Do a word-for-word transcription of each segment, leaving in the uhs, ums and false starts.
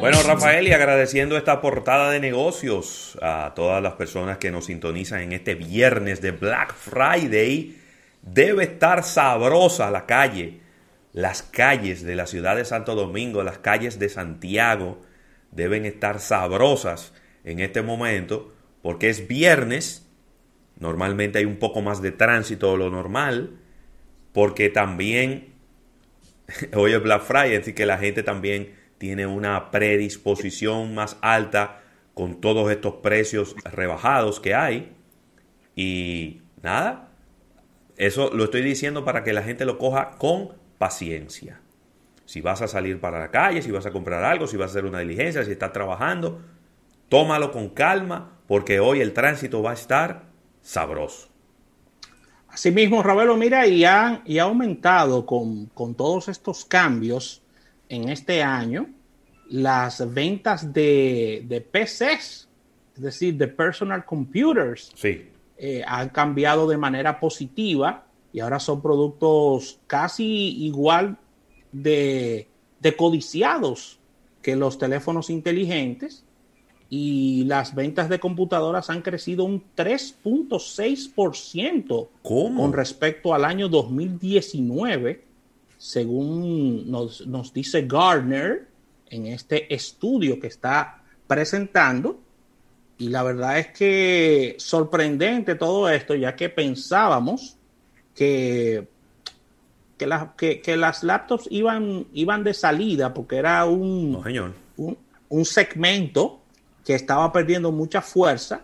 Bueno, Rafael, y agradeciendo esta portada de negocios a todas las personas que nos sintonizan en este viernes de Black Friday. Debe estar sabrosa la calle, las calles de la ciudad de Santo Domingo, las calles de Santiago, deben estar sabrosas en este momento, porque es viernes, normalmente hay un poco más de tránsito de lo normal, porque también hoy es Black Friday, así que la gente también tiene una predisposición más alta con todos estos precios rebajados que hay. Y nada, eso lo estoy diciendo para que la gente lo coja con paciencia. Si vas a salir para la calle, si vas a comprar algo, si vas a hacer una diligencia, si estás trabajando, tómalo con calma, porque hoy el tránsito va a estar sabroso. Asimismo, Ravelo, mira, y ha, y ha aumentado con, con todos estos cambios en este año las ventas de, de P Cs, es decir, de personal computers. Sí. Eh, han cambiado de manera positiva y ahora son productos casi igual de, de codiciados que los teléfonos inteligentes, y las ventas de computadoras han crecido un tres punto seis por ciento con respecto al año dos mil diecinueve, según nos, nos dice Gartner en este estudio que está presentando. Y la verdad es que sorprendente todo esto, ya que pensábamos que, que, la, que, que las laptops iban, iban de salida, porque era un, no, señor. un, un segmento que estaba perdiendo mucha fuerza,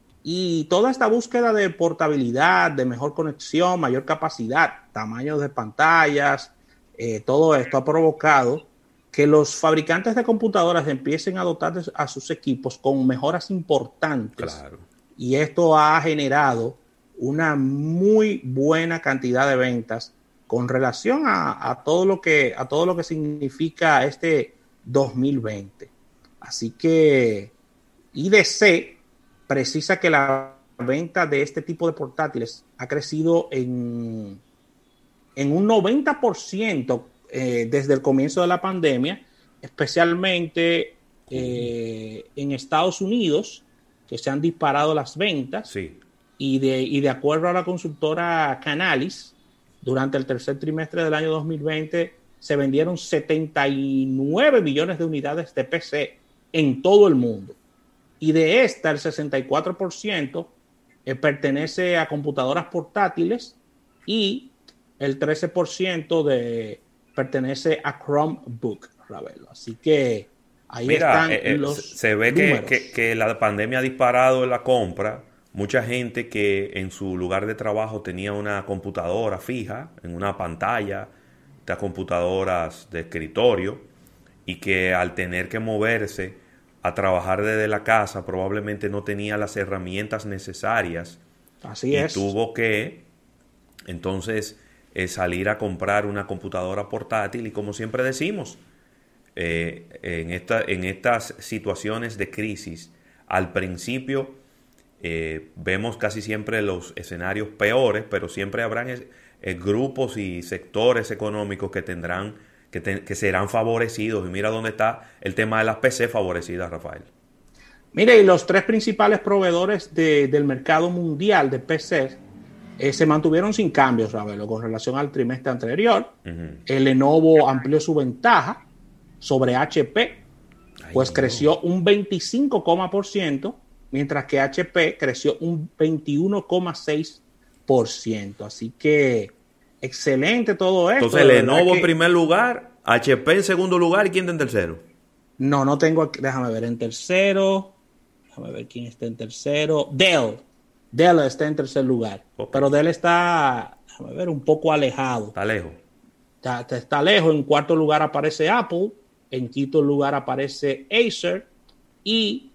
y toda esta búsqueda de portabilidad, de mejor conexión, mayor capacidad, tamaños de pantallas, eh, todo esto ha provocado que los fabricantes de computadoras empiecen a dotar a sus equipos con mejoras importantes. Claro. Y esto ha generado una muy buena cantidad de ventas con relación a, a todo lo que a todo lo que significa este dos mil veinte. Así que I D C precisa que la venta de este tipo de portátiles ha crecido en, en un noventa por ciento eh, desde el comienzo de la pandemia, especialmente eh, en Estados Unidos, que se han disparado las ventas. Sí. Y de, y de acuerdo a la consultora Canalys, durante el tercer trimestre del año dos mil veinte se vendieron setenta y nueve millones de unidades de P C en todo el mundo. Y de esta, el sesenta y cuatro por ciento eh, pertenece a computadoras portátiles, y el trece por ciento de, pertenece a Chromebook, Ravelo. Así que ahí Mira, están eh, los se ve que, que, que la pandemia ha disparado en la compra. Mucha gente que en su lugar de trabajo tenía una computadora fija, en una pantalla, estas computadoras de escritorio, y que al tener que moverse a trabajar desde la casa probablemente no tenía las herramientas necesarias. Así y es. tuvo que entonces eh, salir a comprar una computadora portátil. Y como siempre decimos, eh, en, esta, en estas situaciones de crisis, al principio eh, vemos casi siempre los escenarios peores, pero siempre habrán es, eh, grupos y sectores económicos que tendrán Que, te, que serán favorecidos. Y mira dónde está el tema de las P C favorecidas, Rafael. Mire, y los tres principales proveedores de, del mercado mundial de P C eh, se mantuvieron sin cambios, Ravelo, con relación al trimestre anterior. Uh-huh. El Lenovo amplió su ventaja sobre H P, pues Ay, creció no. un veinticinco por ciento, mientras que H P creció un veintiuno coma seis por ciento. Así que excelente todo esto. Entonces, Lenovo en primer lugar, H P en segundo lugar, ¿y quién está en tercero? No, no tengo, déjame ver, en tercero, déjame ver quién está en tercero. Dell, Dell está en tercer lugar, okay. Pero Dell está, déjame ver, un poco alejado. Está lejos. Está, está lejos. En cuarto lugar aparece Apple, en quinto lugar aparece Acer, y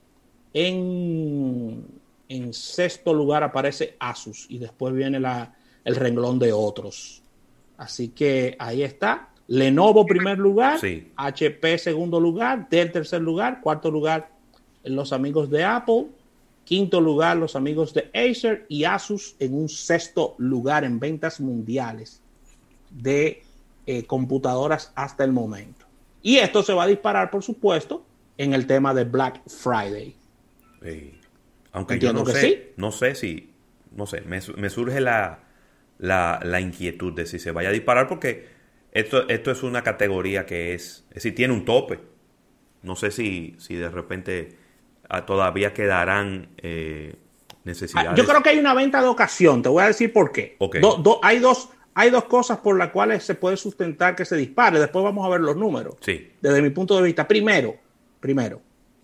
en, en sexto lugar aparece Asus, y después viene la el renglón de otros. Así que ahí está. Lenovo primer lugar, sí. H P segundo lugar, Dell tercer lugar, cuarto lugar los amigos de Apple, quinto lugar los amigos de Acer, y Asus en un sexto lugar en ventas mundiales de eh, computadoras hasta el momento. Y esto se va a disparar, por supuesto, en el tema de Black Friday. Sí. Aunque yo Entiendo no que sé, sí. no sé si, no sé, me, me surge la, la, la inquietud de si se vaya a disparar porque esto, esto es una categoría que es, es decir, tiene un tope. No sé si, si de repente ah, todavía quedarán eh, necesidades. Ah, yo creo que hay una venta de ocasión. Te voy a decir por qué. Ok. Do- do- hay, dos, hay dos cosas por las cuales se puede sustentar que se dispare. Después vamos a ver los números. Sí. Desde mi punto de vista. Primero, primero,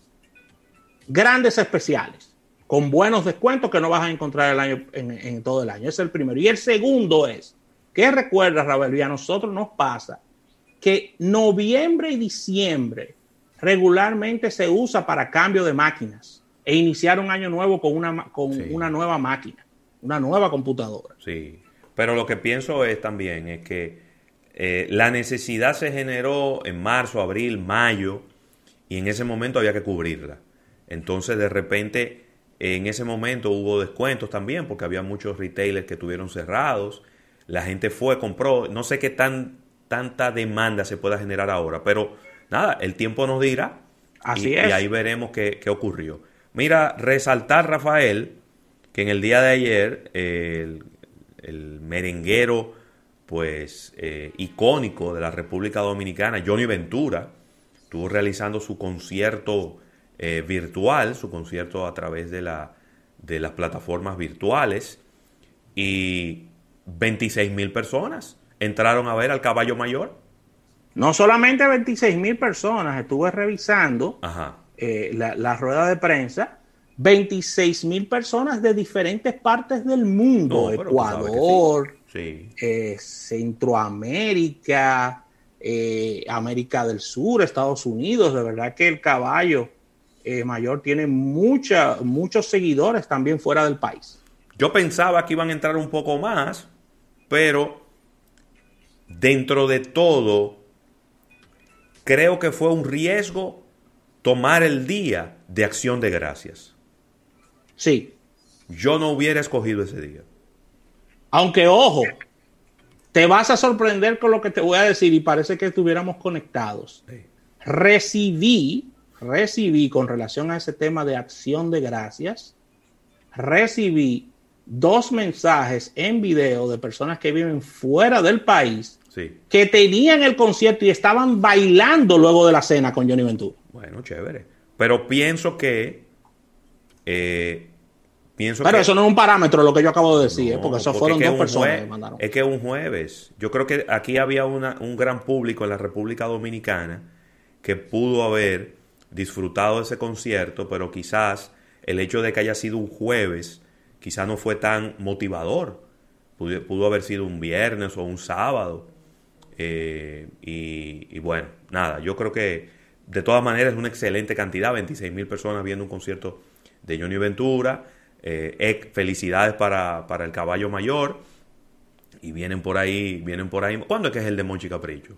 grandes especiales con buenos descuentos que no vas a encontrar el año, en, en todo el año. Ese es el primero. Y el segundo es que recuerda, Ravel, y a nosotros nos pasa que noviembre y diciembre regularmente se usa para cambio de máquinas e iniciar un año nuevo con una, con Sí. una nueva máquina, una nueva computadora. Sí, pero lo que pienso es también es que eh, la necesidad se generó en marzo, abril, mayo, y en ese momento había que cubrirla. Entonces, de repente, en ese momento hubo descuentos también, porque había muchos retailers que estuvieron cerrados. La gente fue, compró. No sé qué tan tanta demanda se pueda generar ahora, pero nada, el tiempo nos dirá. Así y, es. y ahí veremos qué, qué ocurrió. Mira, resaltar, Rafael, que en el día de ayer eh, el, el merenguero pues eh, icónico de la República Dominicana, Johnny Ventura, estuvo realizando su concierto eh, virtual, su concierto a través de, la, de las plataformas virtuales, y veintiséis mil personas entraron a ver al Caballo Mayor. No solamente veintiséis mil personas, estuve revisando Ajá. eh, la, la rueda de prensa, veintiséis mil personas de diferentes partes del mundo, No, pero tú sabes que Ecuador, sí. eh, Centroamérica, eh, América del Sur, Estados Unidos. De verdad que el Caballo eh, Mayor tiene mucha, muchos seguidores también fuera del país. Yo pensaba que iban a entrar un poco más, pero dentro de todo, creo que fue un riesgo tomar el día de Acción de Gracias. Sí, Yo no hubiera escogido ese día. aunque ojo, te vas a sorprender con lo que te voy a decir y parece que estuviéramos conectados. Sí. Recibí, recibí con relación a ese tema de Acción de Gracias, recibí dos mensajes en video de personas que viven fuera del país Sí. que tenían el concierto y estaban bailando luego de la cena con Johnny Ventura. Bueno, chévere. Pero pienso que... Eh, pienso Pero que, eso no es un parámetro lo que yo acabo de decir, no, ¿eh? Porque eso porque fueron es que dos un personas jue- que mandaron. Es que un jueves. Yo creo que aquí había una, un gran público en la República Dominicana que pudo haber disfrutado de ese concierto, pero quizás el hecho de que haya sido un jueves quizás no fue tan motivador. Pudo, pudo haber sido un viernes o un sábado. Eh, y, y bueno, nada, yo creo que de todas maneras es una excelente cantidad, veintiséis mil personas viendo un concierto de Johnny Ventura. Eh, felicidades para, para el Caballo Mayor. Y vienen por ahí, vienen por ahí. ¿Cuándo es que es el de Monchi Capricho?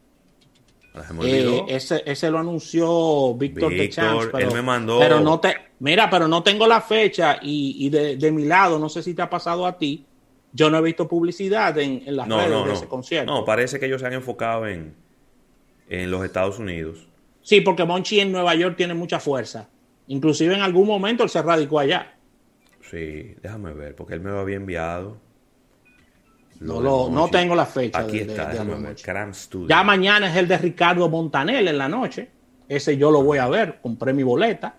Se me olvidó. Eh, ese, ese lo anunció Víctor Víctor, Techamps, pero, él me mandó- pero no te, mira, pero no tengo la fecha y, y de, de mi lado, no sé si te ha pasado a ti, yo no he visto publicidad en, en las No, redes no, de no. ese concierto. No, parece que ellos se han enfocado en, en los Estados Unidos. Sí, porque Monchi en Nueva York tiene mucha fuerza. Inclusive en algún momento él se radicó allá. Sí, déjame ver, porque él me lo había enviado. No, de lo, no Monchi. tengo la fecha. Aquí de- de- está, de déjame Aldo ver. Monchi. Cram Studio. Ya mañana es el de Ricardo Montaner en la noche. Ese yo lo voy a ver. Compré mi boleta.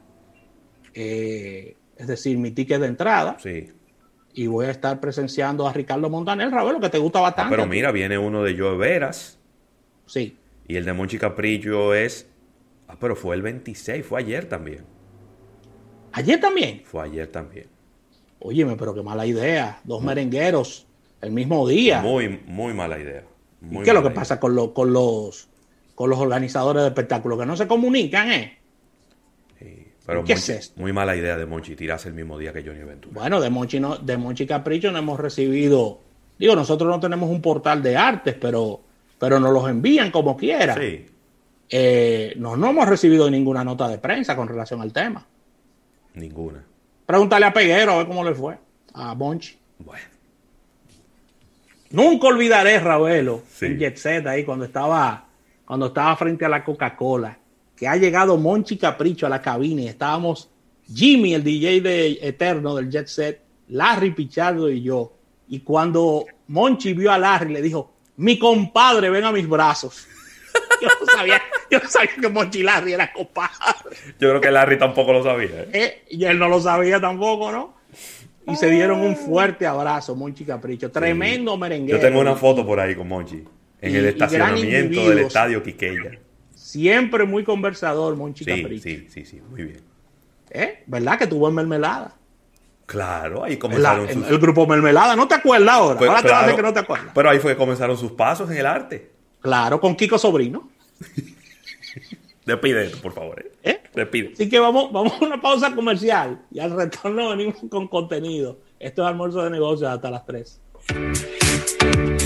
Eh, es decir, mi ticket de entrada. Sí. Y voy a estar presenciando a Ricardo Montaner. Raúl, lo que te gusta Ah, bastante. pero mira, viene uno de Joe Veras. Sí. Y el de Monchi Capricho es... Ah, pero fue el veintiséis, fue ayer también. Ayer también. Fue ayer también. Óyeme, pero qué mala idea. Dos merengueros el mismo día. Muy, muy mala idea. Muy ¿Y qué es lo mala que idea. pasa con, lo- con los con los organizadores de espectáculos? Que no se comunican, ¿eh? Sí, pero ¿Qué Monchi- es esto? muy mala idea de Monchi tirarse el mismo día que Johnny Ventura. Bueno, de Monchi, no, de Monchi Capricho no hemos recibido. Digo, nosotros no tenemos un portal de artes, pero, pero nos los envían como quiera. Sí. Eh, no, no hemos recibido ninguna nota de prensa con relación al tema. Ninguna. Pregúntale a Peguero a ver cómo le fue a Monchi. Bueno. Nunca olvidaré, Ravelo, Sí. en Jet Set ahí cuando estaba, cuando estaba frente a la Coca-Cola que ha llegado Monchi Capricho a la cabina y estábamos Jimmy, el D J de Eterno del Jet Set, Larry Pichardo y yo. Y cuando Monchi vio a Larry, le dijo, mi compadre, ven a mis brazos. Yo no sabía, yo no sabía que Monchi y Larry eran compadre. Yo creo que Larry tampoco lo sabía. ¿eh? Eh, y él no lo sabía tampoco, ¿no? Y se dieron un fuerte abrazo, Monchi Capricho. Tremendo sí. merenguero. Yo tengo una foto por ahí con Monchi. En y, el estacionamiento del estadio Quiqueya. Siempre muy conversador, Monchi sí, Capricho. Sí, sí, sí, muy bien. ¿Eh? ¿Verdad que tuvo en Mermelada? Claro, ahí comenzaron La, sus... El grupo Mermelada, ¿no te acuerdas ahora? Pues, ahora claro, te vas a que no te acuerdas. Pero ahí fue que comenzaron sus pasos en el arte. Claro, con Kiko Sobrino. Despide esto, por favor. ¿eh? ¿Eh? Despide. Así que vamos, vamos a una pausa comercial y al retorno venimos con contenido. Esto es Almuerzo de Negocios hasta las tres.